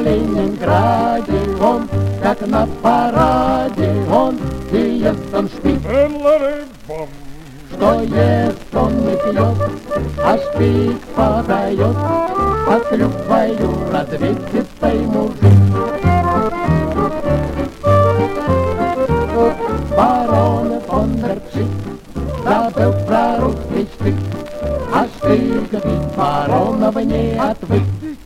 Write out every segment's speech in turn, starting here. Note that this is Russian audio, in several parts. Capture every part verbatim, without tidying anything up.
Ленинграде он, как на параде он, и ест он шпик. Что ест он не пьет, а шпик подает, под клюквою развесистый мужик. Барон фон дер Пшик забыл про русский штык, а штык ведь баронов не отвык.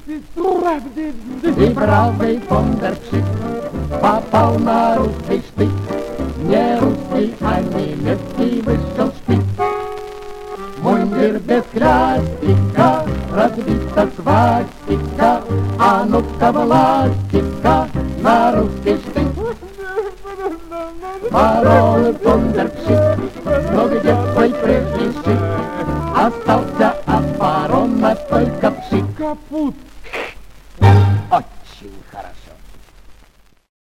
И бравый фон дер Пшик попал на русский штык, не русский, а немецкий вышел шпик. Мундир без крестика, разбита свастика, а ну-ка властика на русский штык. Барон фон дер Пшик, но где твой прежний шик? Остался